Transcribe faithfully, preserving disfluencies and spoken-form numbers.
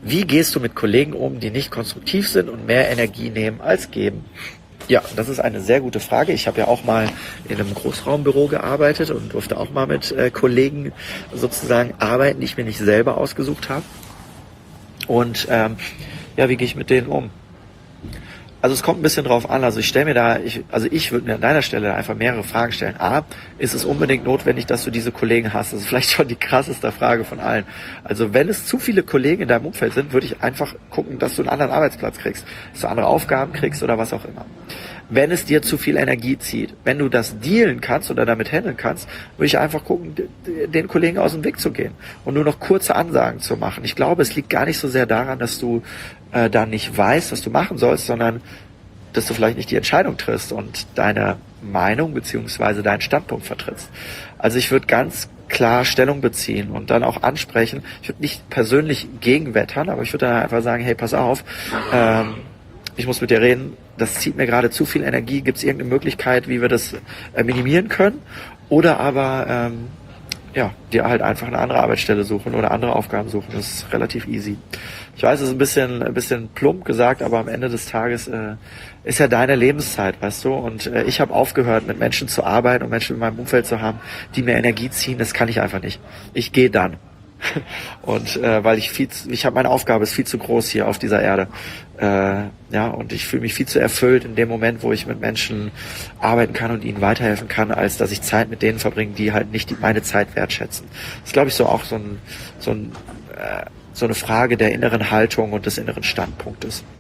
Wie gehst du mit Kollegen um, die nicht konstruktiv sind und mehr Energie nehmen als geben? Ja, das ist eine sehr gute Frage. Ich habe ja auch mal in einem Großraumbüro gearbeitet und durfte auch mal mit äh, Kollegen sozusagen arbeiten, die ich mir nicht selber ausgesucht habe. Und ähm, ja, wie gehe ich mit denen um? Also es kommt ein bisschen drauf an. Also ich stelle mir da, ich, also ich würde mir an deiner Stelle einfach mehrere Fragen stellen. A, ist es unbedingt notwendig, dass du diese Kollegen hast? Das ist vielleicht schon die krasseste Frage von allen. Also wenn es zu viele Kollegen in deinem Umfeld sind, würde ich einfach gucken, dass du einen anderen Arbeitsplatz kriegst, dass du andere Aufgaben kriegst oder was auch immer. Wenn es dir zu viel Energie zieht, wenn du das dealen kannst oder damit handeln kannst, würde ich einfach gucken, den Kollegen aus dem Weg zu gehen und nur noch kurze Ansagen zu machen. Ich glaube, es liegt gar nicht so sehr daran, dass du äh, da nicht weißt, was du machen sollst, sondern dass du vielleicht nicht die Entscheidung triffst und deine Meinung beziehungsweise deinen Standpunkt vertrittst. Also ich würde ganz klar Stellung beziehen und dann auch ansprechen. Ich würde nicht persönlich gegenwettern, aber ich würde dann einfach sagen, hey, pass auf, ähm, ich muss mit dir reden, das zieht mir gerade zu viel Energie, gibt es irgendeine Möglichkeit, wie wir das äh, minimieren können? Oder aber ähm, ja, dir halt einfach eine andere Arbeitsstelle suchen oder andere Aufgaben suchen. Das ist relativ easy. Ich weiß, es ist ein bisschen, ein bisschen plump gesagt, aber am Ende des Tages äh, ist ja deine Lebenszeit, weißt du? Und äh, ich habe aufgehört, mit Menschen zu arbeiten und Menschen in meinem Umfeld zu haben, die mir Energie ziehen. Das kann ich einfach nicht. Ich gehe dann. Und äh, weil ich viel, zu, ich habe meine Aufgabe ist viel zu groß hier auf dieser Erde, äh, ja, und ich fühle mich viel zu erfüllt in dem Moment, wo ich mit Menschen arbeiten kann und ihnen weiterhelfen kann, als dass ich Zeit mit denen verbringe, die halt nicht die, meine Zeit wertschätzen. Das ist, glaube ich, so auch so ein, so ein, äh, so eine Frage der inneren Haltung und des inneren Standpunktes.